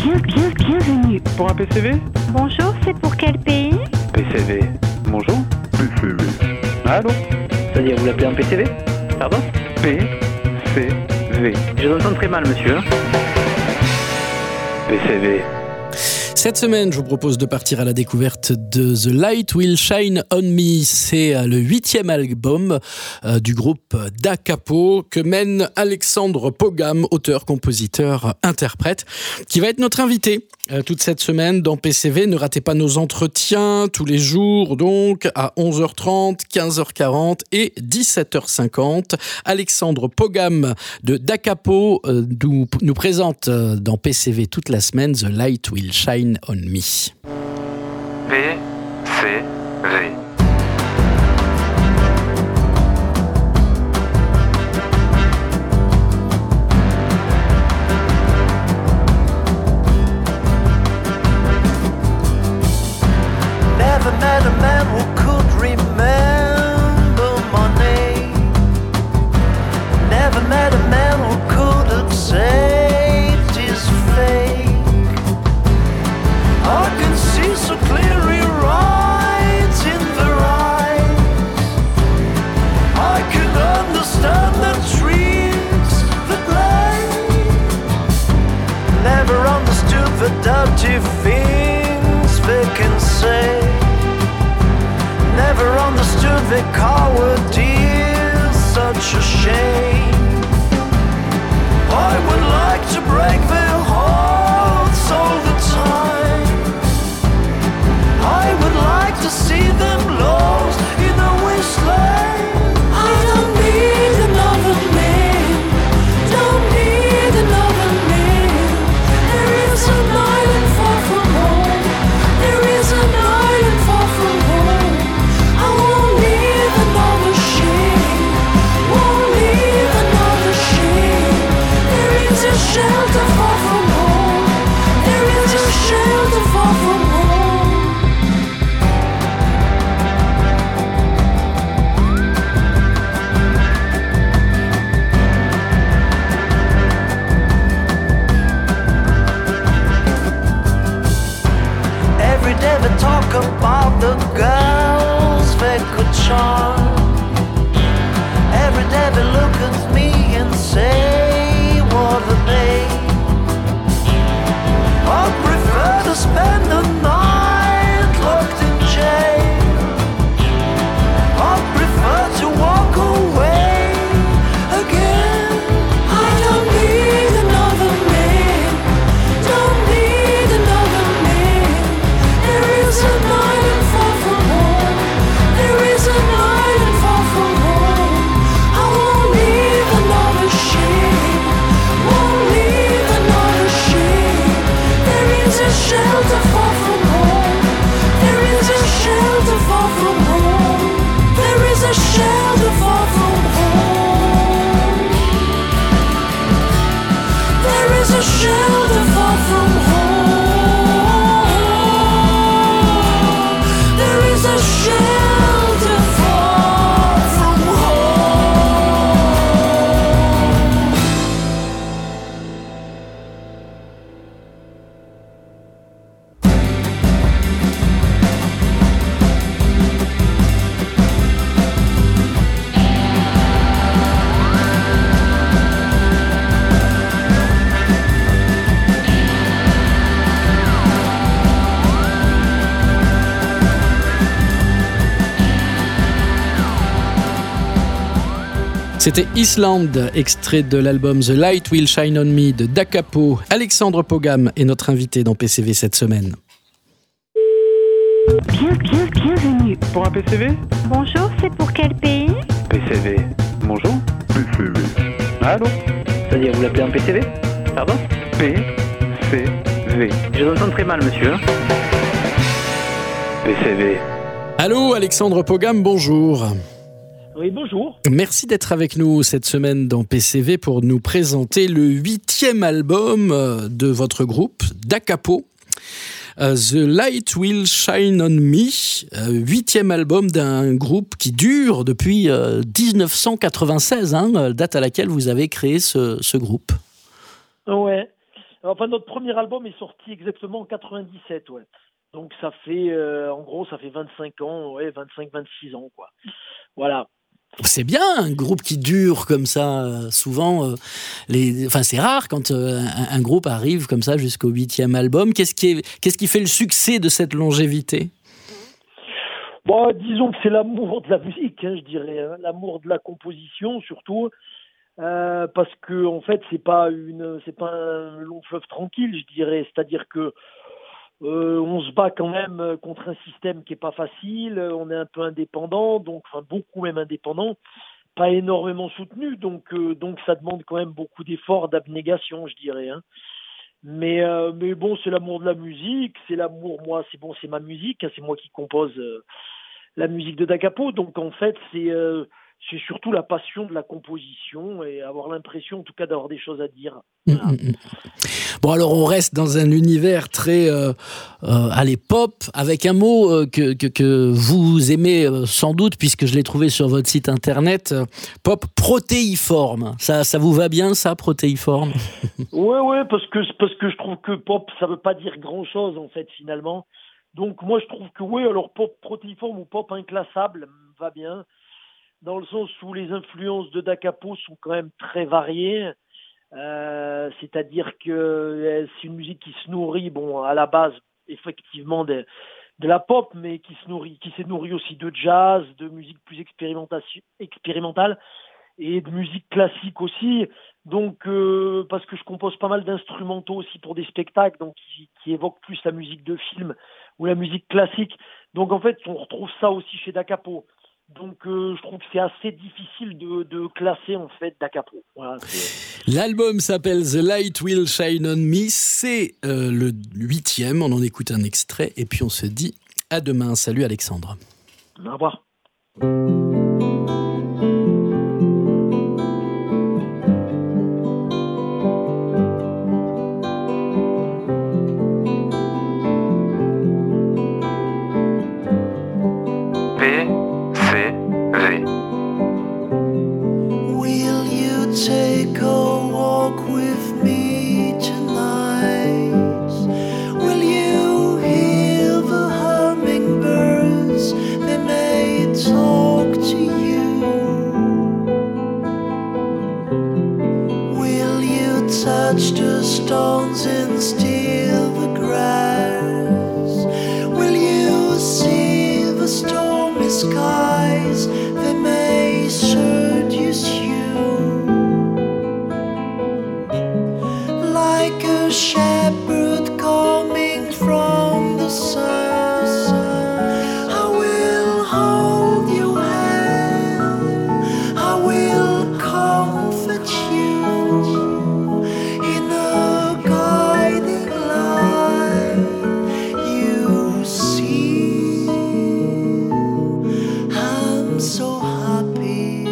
Bienvenue. Pour un PCV? Bonjour, c'est pour quel pays? PCV. Bonjour? PCV. Allô? C'est-à-dire, vous l'appelez un PCV? Pardon? PCV. Je vous entends très mal, monsieur. PCV. Cette semaine, je vous propose de partir à la découverte de The Light Will Shine on Me. C'est le 8e album du groupe Da Capo que mène Alexandre Pogam, auteur, compositeur, interprète, qui va être notre invité toute cette semaine dans PCV. Ne ratez pas nos entretiens tous les jours, donc à 11h30, 15h40 et 17h50. Alexandre Pogam de Da Capo nous présente dans PCV toute la semaine The Light Will Shine on Me. PCV. Never met a man who could remember my name. Never met a man who could have saved his fate. I can see so clearly right in their eyes. I can understand the tricks that play. Never understood the dirty things they can say. Never understood the cowardice, such a shame. I would like to break their hearts all the time. I would like to see them lost in a wasteland. I don't need another man. Don't need another man. There is an island far from home. There is an island far from home. I won't leave another shame. Won't leave another shame. There is a shelter far from home. There is a shelter far from home. Every day they talk about the girls they could charm. Every day they look at me and say, what are they? I'd prefer to spend the night locked in jail. I'd prefer to walk away again. I don't need another man. Don't need another man. There is an island far from home. There is an island far from home. I won't leave another shame. Won't leave another shame. There is a shelter far from home. There is a shelter far from home. There is a shelter far from home. There is a shelter far from home. There is a shelter far from home. C'était Island, extrait de l'album The Light Will Shine on Me de Da Capo. Alexandre Pogam est notre invité dans PCV cette semaine. Bienvenue. Pour un PCV? Bonjour, c'est pour quel pays? PCV. Bonjour? PCV. Allô? C'est-à-dire, vous l'appelez un PCV? Pardon? PCV. Je vous entends très mal, monsieur. PCV. Allô, Alexandre Pogam, bonjour. Oui, bonjour. Merci d'être avec nous cette semaine dans PCV pour nous présenter le 8e album de votre groupe, Da Capo. The Light Will Shine on Me, 8e album d'un groupe qui dure depuis 1996, date à laquelle vous avez créé ce groupe. Ouais. Enfin, notre premier album est sorti exactement en 97, ouais. Donc ça fait, en gros, ça fait 25 ans, ouais, 25-26 ans, quoi. Voilà. C'est bien un groupe qui dure comme ça. Souvent, c'est rare quand un groupe arrive comme ça jusqu'au 8e album. Qu'est-ce qui fait le succès de cette longévité ? Bon, disons que c'est l'amour de la musique, hein, je dirais, hein, l'amour de la composition surtout, parce que en fait c'est pas un long fleuve tranquille, je dirais. C'est-à-dire que on se bat quand même contre un système qui est pas facile. On est un peu indépendant, donc enfin beaucoup même indépendant, pas énormément soutenu, donc ça demande quand même beaucoup d'efforts, d'abnégation, je dirais. Hein. Mais bon, c'est l'amour de la musique, c'est l'amour, moi, c'est ma musique, hein, c'est moi qui compose la musique de Da Capo, donc en fait, c'est surtout la passion de la composition et avoir l'impression, en tout cas, d'avoir des choses à dire. Voilà. Bon, alors on reste dans un univers très allez, pop, avec un mot que vous aimez sans doute, puisque je l'ai trouvé sur votre site internet, pop protéiforme. Ça vous va bien, ça, protéiforme? Ouais, parce que je trouve que pop, ça veut pas dire grand-chose, en fait, finalement. Donc moi, je trouve que oui, alors pop protéiforme ou pop inclassable va bien, dans le sens où les influences de Da Capo sont quand même très variées. C'est-à-dire que c'est une musique qui se nourrit, bon, à la base, effectivement, de la pop, mais qui s'est nourrie aussi de jazz, de musique plus expérimentale et de musique classique aussi. Donc, parce que je compose pas mal d'instrumentaux aussi pour des spectacles, donc qui évoquent plus la musique de film ou la musique classique. Donc, en fait, on retrouve ça aussi chez Da Capo. Donc, je trouve que c'est assez difficile de classer, en fait, Da Capo. Voilà, L'album s'appelle The Light Will Shine on Me. C'est le 8e. On en écoute un extrait. Et puis, on se dit à demain. Salut, Alexandre. Au revoir. Will you take a walk with me tonight? Will you hear the hummingbirds? They may talk to you. Will you touch the stones and steal the grass? Will you see the stormy skies? They may seduce you. Like a shepherd coming from the sun, I will hold your hand, I will comfort you in a guiding light. You see, I'm so happy.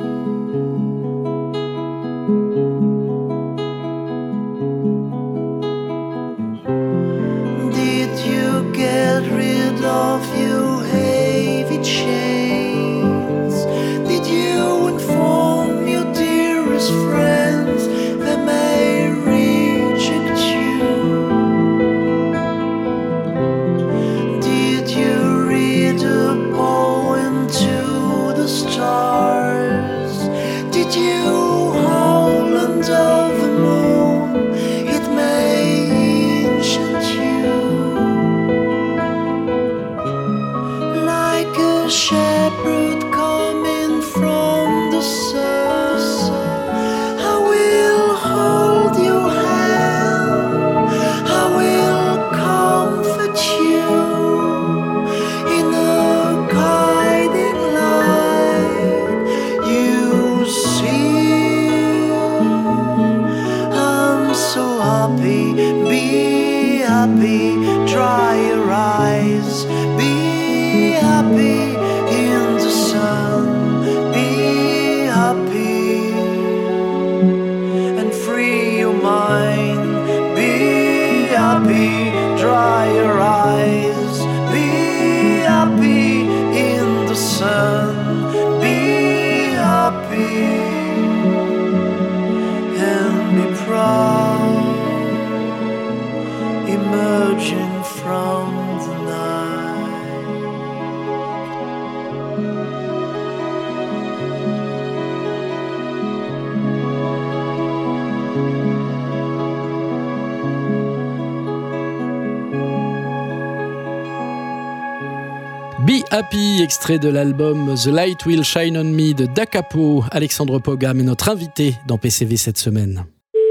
Did you get rid of your heavy chains? Did you inform your dearest friends they may reject you? Did you read a poem to the stars? Did you hold under the moon? It may enchant you. Like a shepherd coming from the sun, I will hold your hand, I will comfort you in a guiding light. You see, I'm so happy. Be happy, dry your eyes. Be happy in the sun. Be happy and free your mind. Be happy, dry your eyes. Be happy in the sun. Be happy and be proud. emerging from the night. Be Happy, extrait de l'album The Light Will Shine on Me de Da Capo. Alexandre Pogam est notre invité dans PCV cette semaine.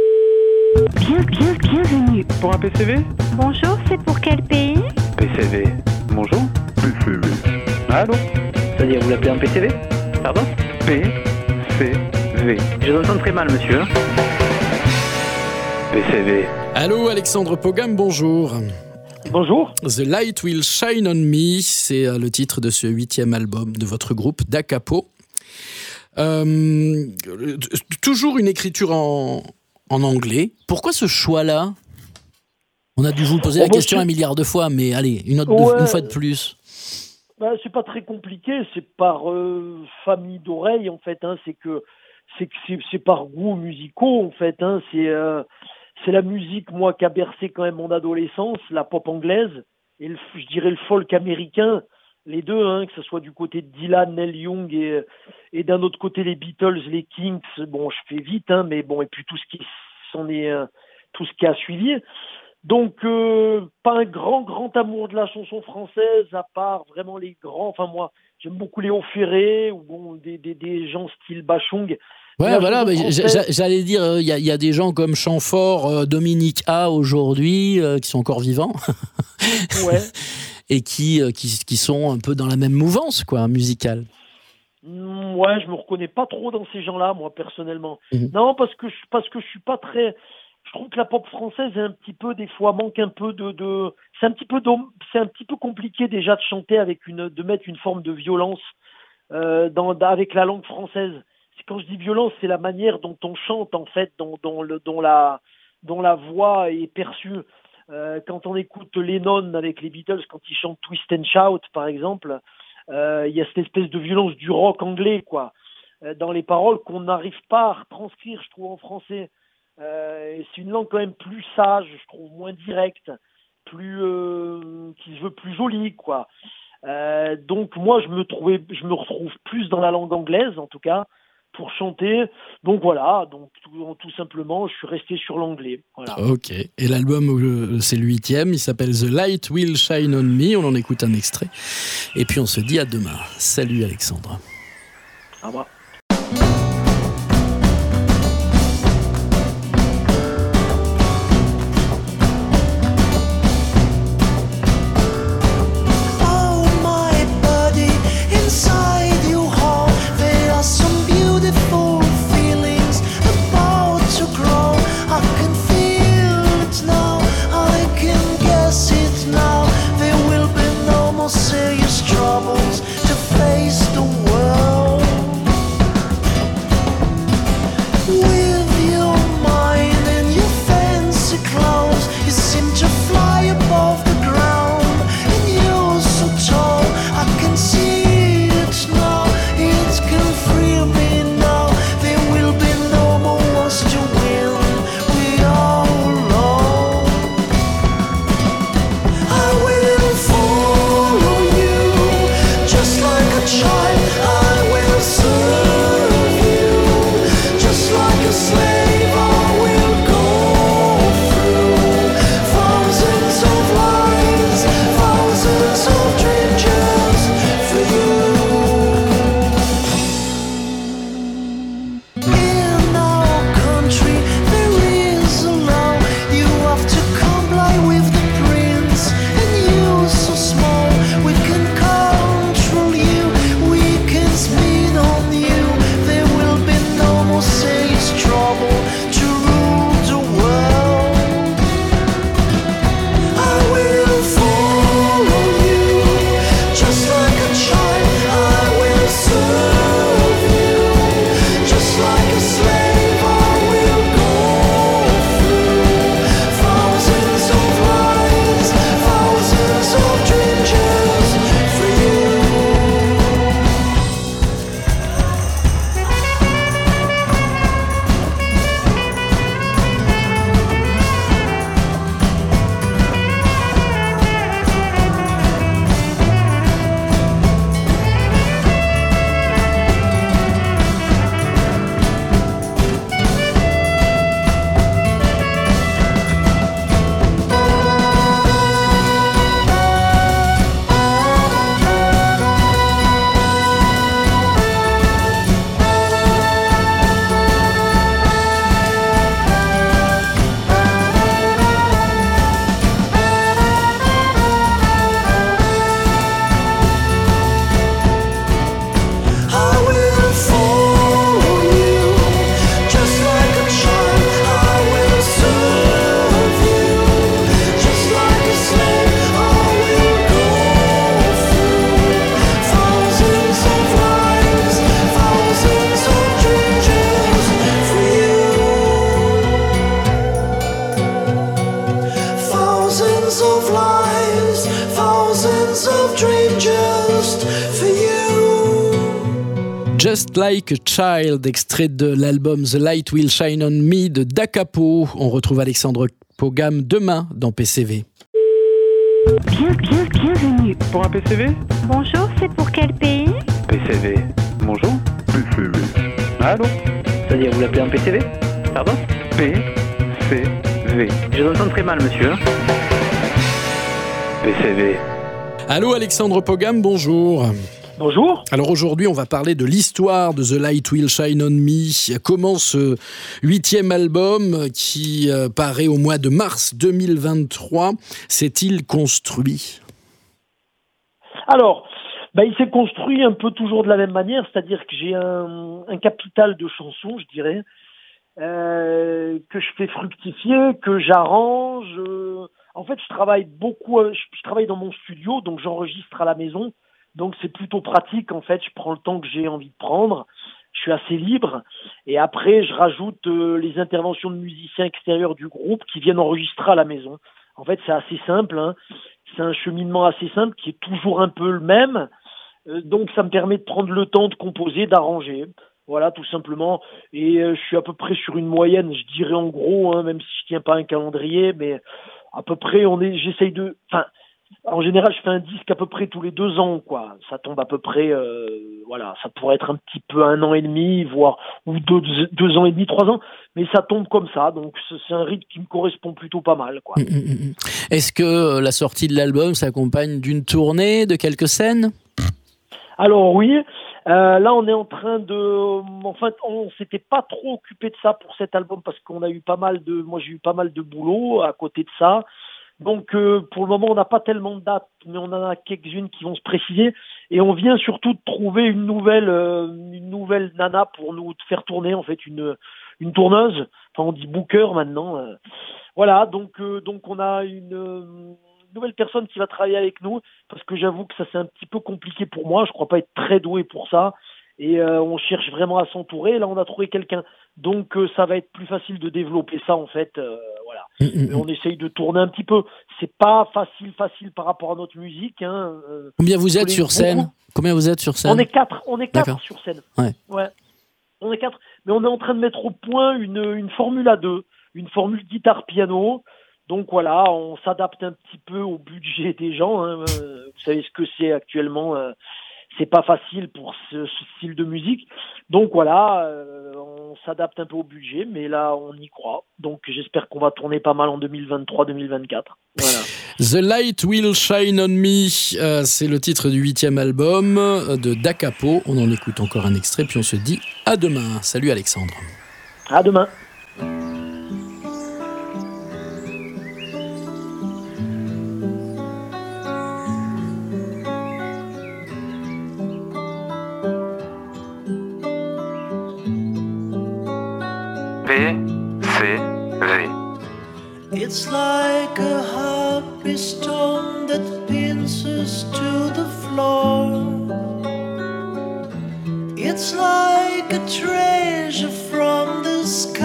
Bienvenue. Pour un PCV? Bonjour, c'est pour quel pays? PCV. Bonjour? PCV. Allô? C'est-à-dire, vous l'appelez un PCV? Pardon? PCV. Je vous entends très mal, monsieur. PCV. Allô Alexandre Pogam, bonjour. Bonjour. The Light Will Shine on Me, c'est le titre de ce 8e album de votre groupe Da Capo. Toujours une écriture en anglais. Pourquoi ce choix-là? On a dû vous poser la question un milliard de fois, mais allez, une fois de plus. C'est pas très compliqué, c'est par famille d'oreilles en fait. C'est par goûts musicaux en fait. C'est la musique, moi, qui a bercé quand même mon adolescence, la pop anglaise, et je dirais le folk américain, les deux, que ce soit du côté de Dylan, Neil Young, et d'un autre côté les Beatles, les Kinks, bon, je fais vite, mais bon, et puis tout ce qui a suivi. Donc, pas un grand amour de la chanson française, à part vraiment les grands, enfin moi, j'aime beaucoup Léo Ferré, ou bon, des gens style Bachung. Ouais, voilà, j'allais dire, il y a des gens comme Chamfort, Dominique A aujourd'hui, qui sont encore vivants. Ouais. Et qui sont un peu dans la même mouvance, quoi, musicale. Ouais, je me reconnais pas trop dans ces gens-là, moi, personnellement. Mm-hmm. Non, parce que je suis pas très... Je trouve que la pop française est un petit peu, des fois, manque un peu de... C'est un petit peu compliqué déjà de chanter de mettre une forme de violence avec la langue française. Quand je dis violence, c'est la manière dont on chante, en fait, dont la voix est perçue. Quand on écoute Lennon avec les Beatles, quand ils chantent Twist and Shout, par exemple, il y a cette espèce de violence du rock anglais, quoi, dans les paroles qu'on n'arrive pas à retranscrire, je trouve, en français. C'est une langue quand même plus sage, je trouve, moins directe, qui se veut plus jolie, quoi. Donc moi, je me retrouve plus dans la langue anglaise, en tout cas, pour chanter. Donc voilà, tout simplement, je suis resté sur l'anglais. Voilà. Ok. Et l'album, c'est le 8e, il s'appelle The Light Will Shine on Me. On en écoute un extrait. Et puis on se dit à demain. Salut Alexandre. Au revoir. Serious troubles to face the world. Thousands of lives, thousands of dreams just for you. Just Like a Child, extrait de l'album The Light Will Shine on Me de Da Capo. On retrouve Alexandre Pogam demain dans PCV. Bienvenue. Pour un PCV? Bonjour, c'est pour quel pays? PCV. Bonjour? PCV. Allô? C'est-à-dire, vous l'appelez un PCV? Pardon? PCV. Je vous entends très mal, monsieur. PCV. Allô Alexandre Pogam, bonjour. Bonjour. Alors aujourd'hui, on va parler de l'histoire de The Light Will Shine on Me. Comment ce 8e album, qui paraît au mois de mars 2023, s'est-il construit ? Alors, il s'est construit un peu toujours de la même manière, c'est-à-dire que j'ai un capital de chansons, je dirais, que je fais fructifier, que j'arrange. En fait, je travaille beaucoup, je travaille dans mon studio, donc j'enregistre à la maison. Donc c'est plutôt pratique, en fait, je prends le temps que j'ai envie de prendre, je suis assez libre, et après je rajoute les interventions de musiciens extérieurs du groupe qui viennent enregistrer à la maison. En fait c'est assez simple, hein. C'est un cheminement assez simple qui est toujours un peu le même, donc ça me permet de prendre le temps de composer, d'arranger, voilà tout simplement, et je suis à peu près sur une moyenne, je dirais en gros, hein, même si je tiens pas un calendrier, mais à peu près en général, je fais un disque à peu près tous les 2 ans, quoi. Ça tombe à peu près, ça pourrait être un petit peu 1 an et demi, voire ou 2 ans et demi, 3 ans, mais ça tombe comme ça. Donc c'est un rythme qui me correspond plutôt pas mal, quoi. Est-ce que la sortie de l'album s'accompagne d'une tournée, de quelques scènes ? Alors oui, là on est en train on s'était pas trop occupé de ça pour cet album parce qu'on a eu moi j'ai eu pas mal de boulot à côté de ça. Donc pour le moment on n'a pas tellement de dates, mais on en a quelques-unes qui vont se préciser et on vient surtout de trouver une nouvelle nana pour nous faire tourner, en fait une tourneuse, enfin on dit booker maintenant. Voilà, donc on a une nouvelle personne qui va travailler avec nous parce que j'avoue que ça c'est un petit peu compliqué pour moi, je crois pas être très doué pour ça. Et on cherche vraiment à s'entourer. Là, on a trouvé quelqu'un. Donc, ça va être plus facile de développer ça, en fait. Voilà. Mais on essaye de tourner un petit peu. C'est pas facile par rapport à notre musique. Hein. Combien vous êtes sur scène ? Combien vous êtes sur scène ? On est 4. On est 4 D'accord. sur scène. Ouais. On est 4. Mais on est en train de mettre au point une formule à 2. Une formule guitare-piano. Donc voilà, on s'adapte un petit peu au budget des gens. Hein. Vous savez ce que c'est actuellement. C'est pas facile pour ce style de musique. Donc voilà, on s'adapte un peu au budget, mais là, on y croit. Donc j'espère qu'on va tourner pas mal en 2023-2024. Voilà. The Light Will Shine on Me, c'est le titre du 8e album de Da Capo. On en écoute encore un extrait, puis on se dit à demain. Salut Alexandre. À demain. PCV. It's like a happy stone that pins us to the floor. It's like a treasure from the sky.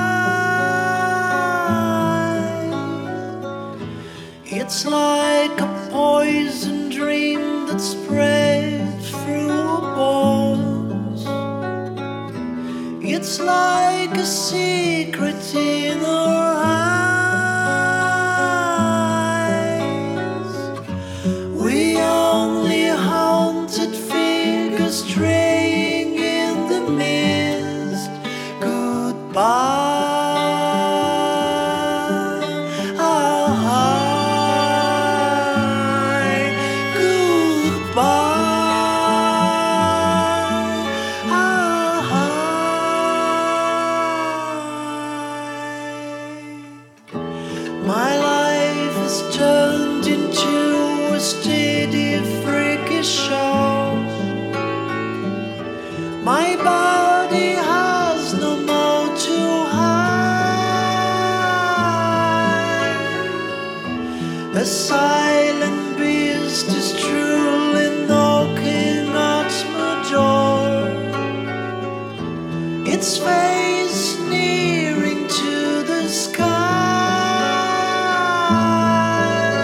It's like a poison dream that spread through our bones. It's like a secret in our eyes. We only haunted figures straying in the mist. Goodbye. My life has turned into a steady freakish show. My body has no more to hide. A silent beast is truly knocking at my door. Its face nearing to the sky.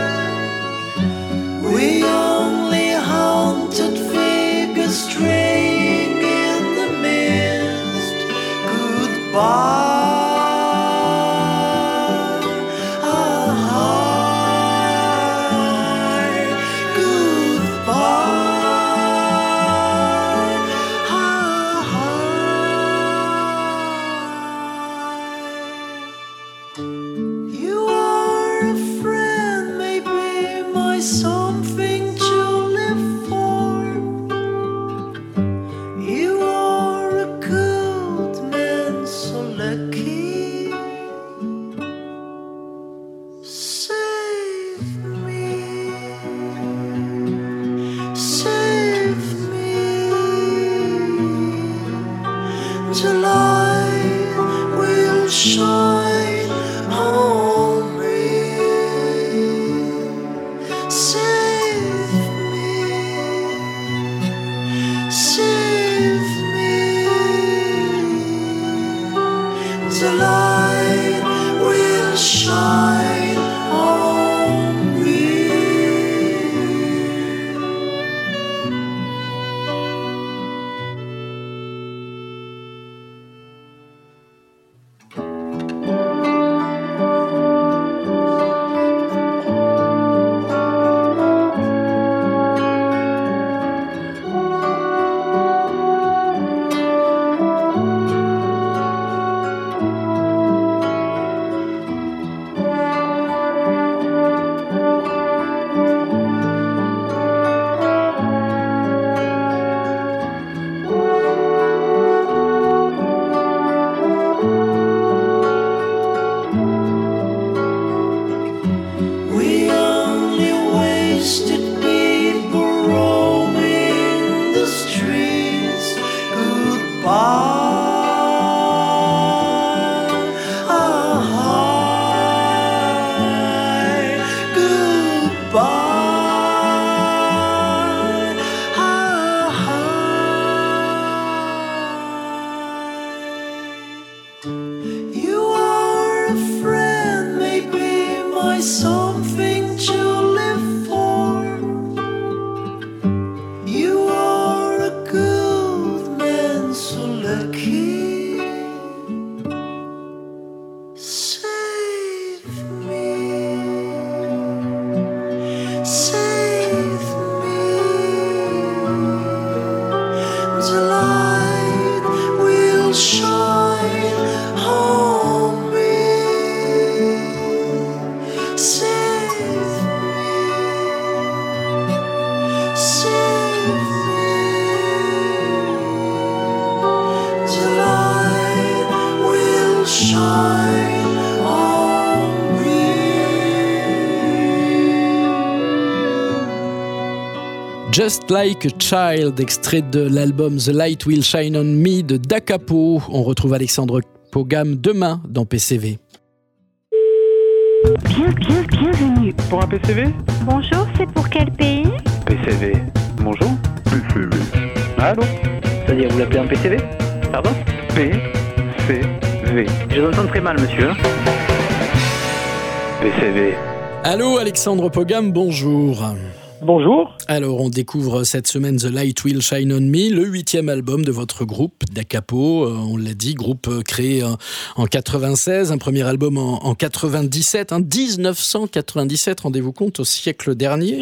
I something to live for? You are a good man, so lucky. Save me, save me. The light will shine on me. Save me, save me. The light will shine on me. Just Like a Child, extrait de l'album The Light Will Shine on Me de Da Capo. On retrouve Alexandre Pogam demain dans PCV. Bienvenue. Pour un PCV? Bonjour, c'est pour quel pays? PCV. Bonjour. PCV. Allô? C'est-à-dire, vous l'appelez un PCV? Pardon? PCV. Je vous entends très mal, monsieur. PCV. Allô Alexandre Pogam, bonjour. Bonjour. Alors, on découvre cette semaine The Light Will Shine on Me, le 8e album de votre groupe, Da Capo. On l'a dit, groupe créé en 96, un premier album en 97, 1997, rendez-vous compte, au siècle dernier.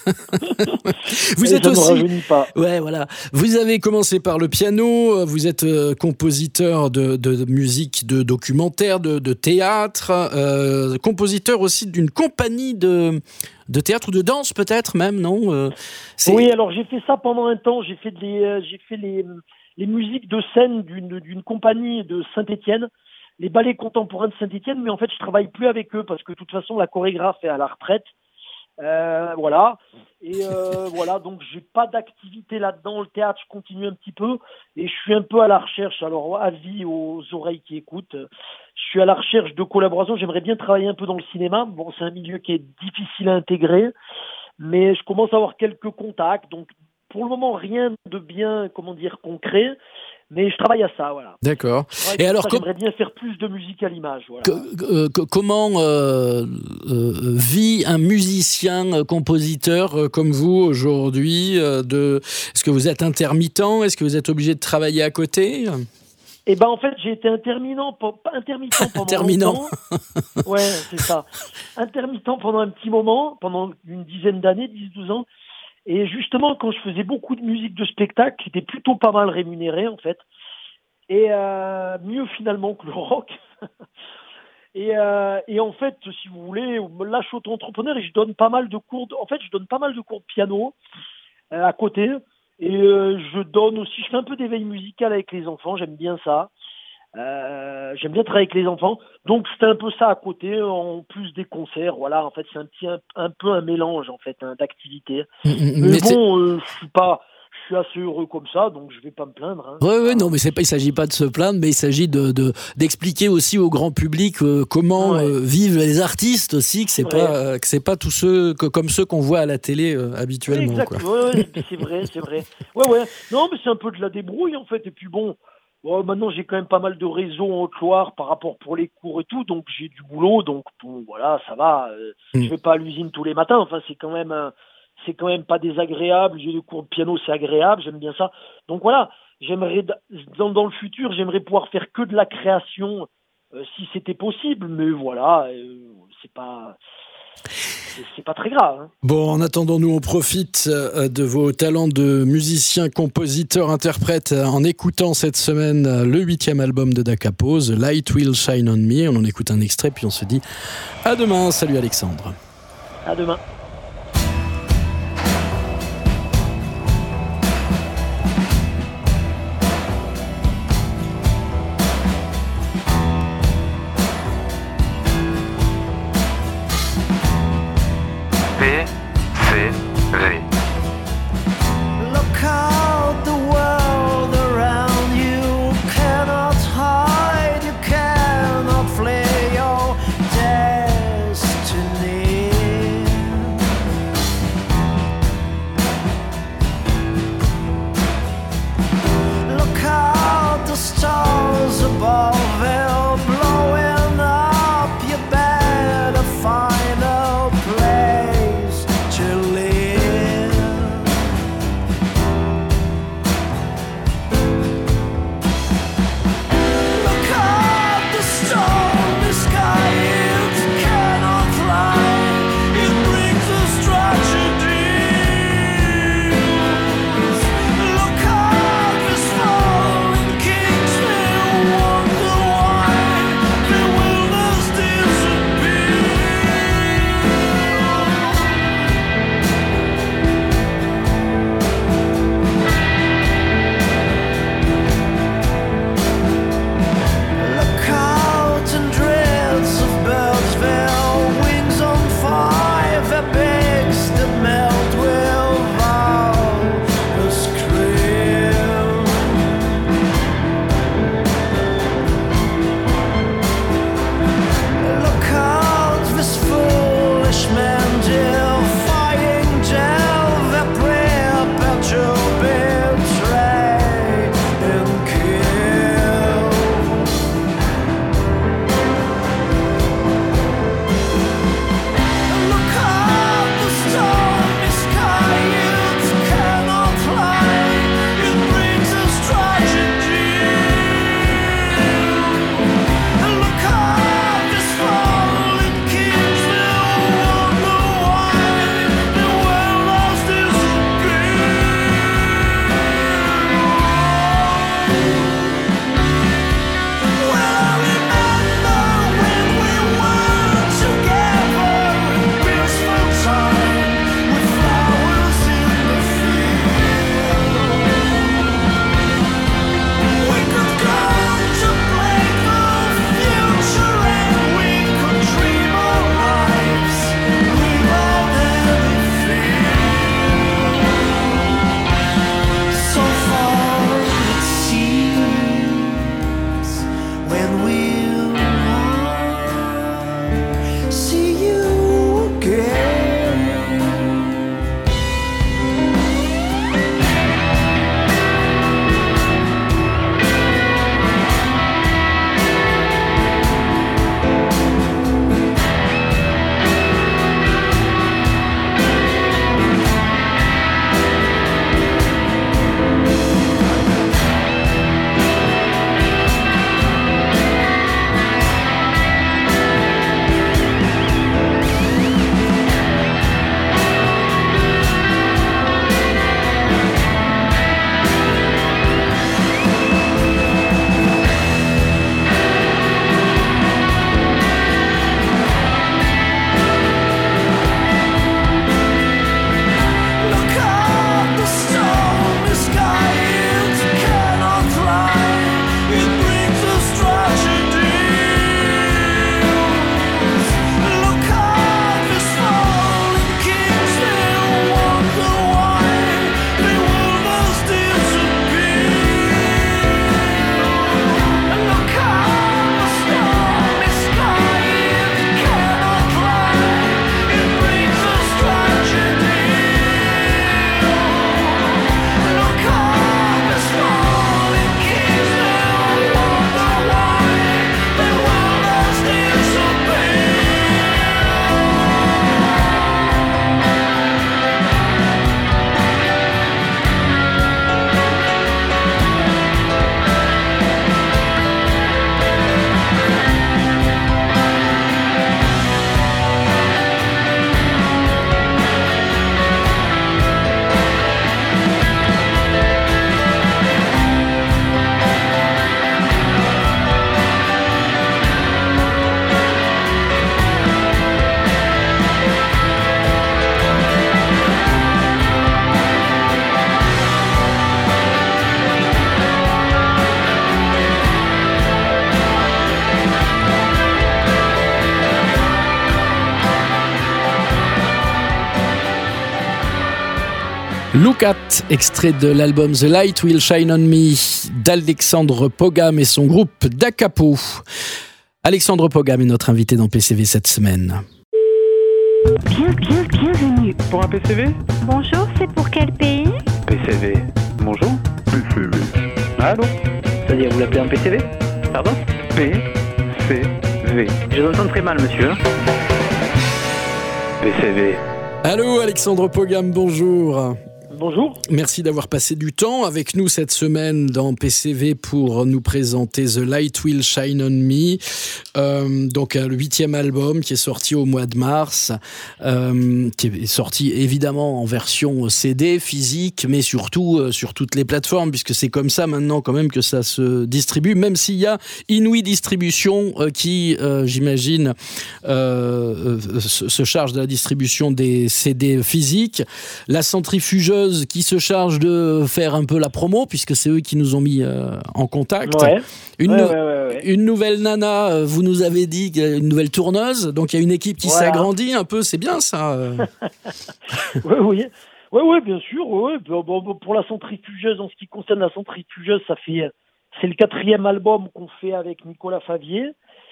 Vous êtes ça aussi... ne rajeunit pas. Ouais, voilà. Vous avez commencé par le piano, vous êtes compositeur de musique, de documentaire, de théâtre, compositeur aussi d'une compagnie de théâtre ou de danse peut-être même, non? Oui, alors j'ai fait ça pendant un temps. J'ai fait les musiques de scène d'une compagnie de Saint-Étienne, les ballets contemporains de Saint-Étienne, mais en fait je travaille plus avec eux parce que de toute façon la chorégraphe est à la retraite. Voilà. Et voilà, donc j'ai pas d'activité là-dedans. Le théâtre, je continue un petit peu et je suis un peu à la recherche. Alors, avis aux oreilles qui écoutent, je suis à la recherche de collaboration. J'aimerais bien travailler un peu dans le cinéma. Bon, c'est un milieu qui est difficile à intégrer, mais je commence à avoir quelques contacts. Donc, pour le moment, rien de bien, concret. Mais je travaille à ça, voilà. D'accord. Et alors, j'aimerais bien faire plus de musique à l'image. Voilà. Comment vit un musicien, compositeur comme vous aujourd'hui Est-ce que vous êtes intermittent? Est-ce que vous êtes obligé de travailler à côté? Eh ben en fait, j'ai été intermittent pendant longtemps. Ouais, c'est ça. Intermittent pendant un petit moment, pendant une dizaine d'années, 10-12 ans. Et justement, quand je faisais beaucoup de musique de spectacle, qui était plutôt pas mal rémunéré en fait, et mieux finalement que le rock. et en fait, si vous voulez, là je suis auto-entrepreneur et je donne pas mal de cours. Je donne pas mal de cours de piano à côté. Et je donne aussi, je fais un peu d'éveil musical avec les enfants. J'aime bien ça. J'aime bien travailler avec les enfants. Donc c'était un peu ça à côté, en plus des concerts. Voilà, en fait c'est un peu un mélange en fait d'activités. Mais bon, je suis assez heureux comme ça, donc je vais pas me plaindre. Ouais, non, mais il s'agit pas de se plaindre, mais il s'agit d'expliquer aussi au grand public comment vivent les artistes aussi, que c'est pas tous ceux comme ceux qu'on voit à la télé habituellement. Exact. Quoi. Ouais, c'est vrai. Ouais. Non, mais c'est un peu de la débrouille en fait. Et puis bon. Maintenant, j'ai quand même pas mal de réseaux en Haute-Loire par rapport pour les cours et tout, donc j'ai du boulot, donc bon, voilà, ça va. Je vais pas à l'usine tous les matins. Enfin, c'est quand même pas désagréable. J'ai des cours de piano, c'est agréable, j'aime bien ça. Donc voilà, j'aimerais dans le futur, j'aimerais pouvoir faire que de la création si c'était possible, mais voilà, c'est pas très grave. Bon, en attendant, nous on profite de vos talents de musicien, compositeur, interprète en écoutant cette semaine le 8e album de Da Capo, The Light Will Shine on Me. On en écoute un extrait puis on se dit à demain. Salut Alexandre. À demain. PCV. Look out the world around you, cannot hide, you cannot flee your destiny. Look out the stars above, they're blowing up, you better find Look At, extrait de l'album The Light Will Shine On Me d'Alexandre Pogam et son groupe Da Capo. Alexandre Pogam est notre invité dans PCV cette semaine. Bienvenue. Pour un PCV? Bonjour, c'est pour quel pays? PCV. Bonjour? PCV. Allô? C'est-à-dire, vous l'appelez un PCV? Pardon? PCV. Je vous entends très mal, monsieur. PCV. Allô Alexandre Pogam, bonjour. Bonjour. Merci d'avoir passé du temps avec nous cette semaine dans PCV pour nous présenter The Light Will Shine On Me, donc le 8e album qui est sorti au mois de mars, qui est sorti évidemment en version CD, physique, mais surtout sur toutes les plateformes, puisque c'est comme ça maintenant quand même que ça se distribue, même s'il y a Inouï Distribution qui, j'imagine, se charge de la distribution des CD physiques. La centrifugeuse qui se charge de faire un peu la promo, puisque c'est eux qui nous ont mis en contact. Ouais. Une nouvelle nana, vous nous avez dit, une nouvelle tourneuse, donc il y a une équipe qui s'agrandit un peu, c'est bien ça. Oui, bien sûr. Ouais. Bon, pour la centrifugeuse, en ce qui concerne la centrifugeuse, c'est le 4e album qu'on fait avec Nicolas Favier.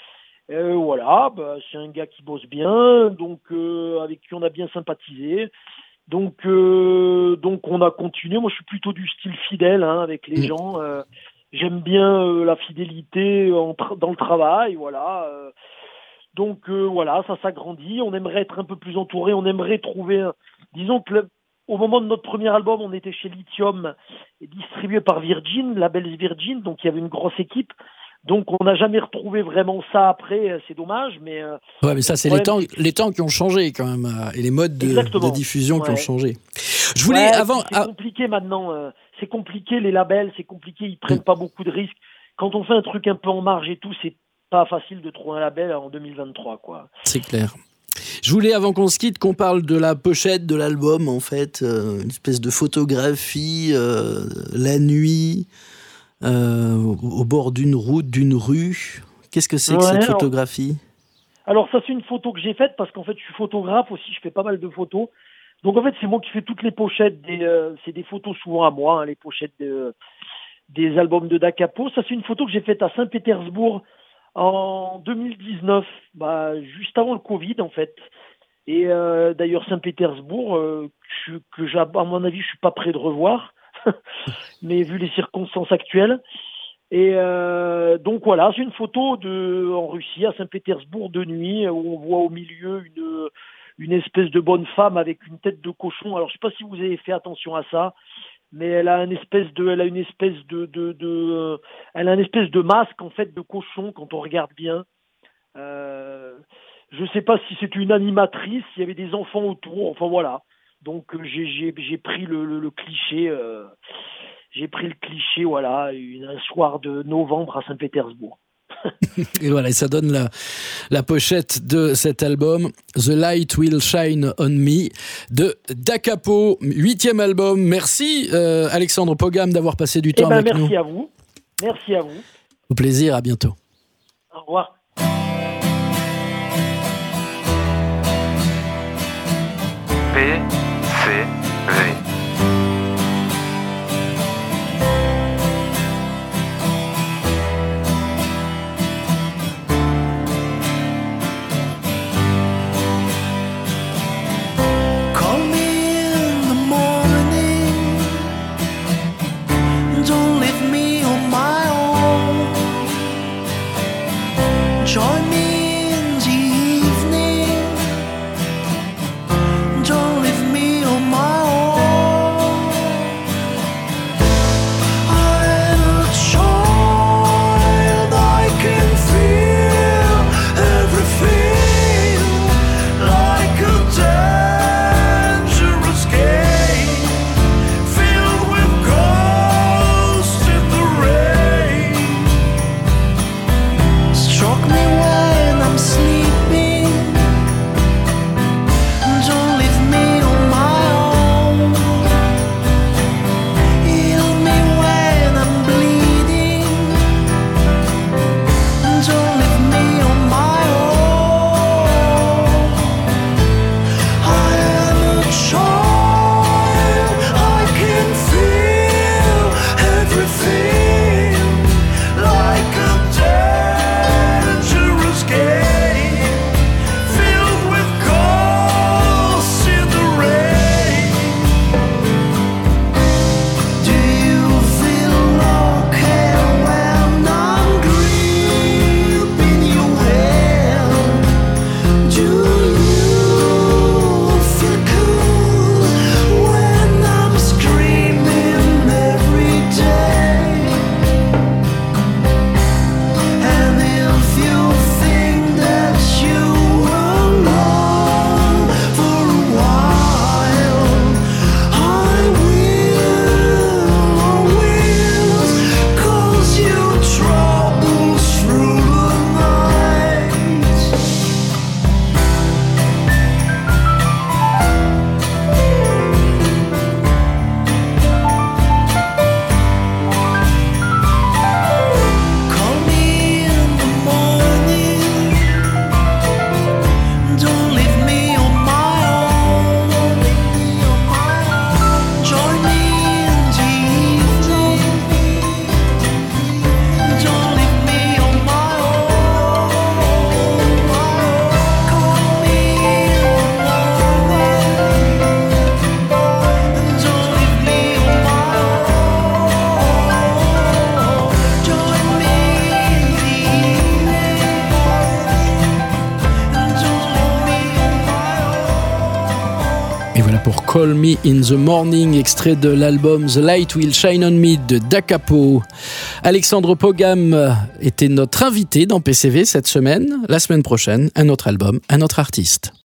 C'est un gars qui bosse bien, donc avec qui on a bien sympathisé. Donc on a continué. Moi, je suis plutôt du style fidèle avec les gens. J'aime bien la fidélité dans le travail, voilà. Ça s'agrandit. On aimerait être un peu plus entouré. On aimerait trouver. Disons que au moment de notre premier album, on était chez Lithium, distribué par Virgin, label Virgin. Donc il y avait une grosse équipe. Donc on n'a jamais retrouvé vraiment ça après, c'est dommage, mais... mais ça c'est les temps qui ont changé quand même, et les modes de diffusion qui ont changé. Je voulais c'est compliqué maintenant, c'est compliqué les labels, c'est compliqué, ils prennent pas beaucoup de risques. Quand on fait un truc un peu en marge et tout, c'est pas facile de trouver un label en 2023, quoi. C'est clair. Je voulais, avant qu'on se quitte, qu'on parle de la pochette de l'album, en fait, une espèce de photographie, la nuit... au bord d'une route, d'une rue. Qu'est-ce que c'est que cette photographie? Alors ça, c'est une photo que j'ai faite parce qu'en fait je suis photographe aussi, je fais pas mal de photos. Donc en fait c'est moi qui fais toutes les pochettes, c'est des photos souvent à moi, les pochettes des albums de Da Capo. Ça c'est une photo que j'ai faite à Saint-Pétersbourg en 2019, juste avant le Covid en fait. Et d'ailleurs Saint-Pétersbourg, à mon avis je suis pas prêt de revoir. Mais vu les circonstances actuelles. Et c'est une photo en Russie, à Saint-Pétersbourg de nuit, où on voit au milieu une espèce de bonne femme avec une tête de cochon. Alors je sais pas si vous avez fait attention à ça, mais elle a un espèce de masque en fait de cochon quand on regarde bien. Je sais pas si c'est une animatrice, s'il y avait des enfants autour, enfin voilà. Donc j'ai pris le cliché, voilà, un soir de novembre à Saint-Pétersbourg. Et voilà, et ça donne la pochette de cet album, The Light Will Shine On Me, de Da Capo, 8e album. Merci Alexandre Pogam d'avoir passé du temps avec nous. Merci à vous. Au plaisir, à bientôt. Au revoir. PCV. Call me in the morning, don't leave me on my own. Join me in the evening, don't leave me pour Call Me in the Morning, extrait de l'album The Light Will Shine on Me de Da Capo. Alexandre Pogam était notre invité dans PCV cette semaine. La semaine prochaine, un autre album, un autre artiste.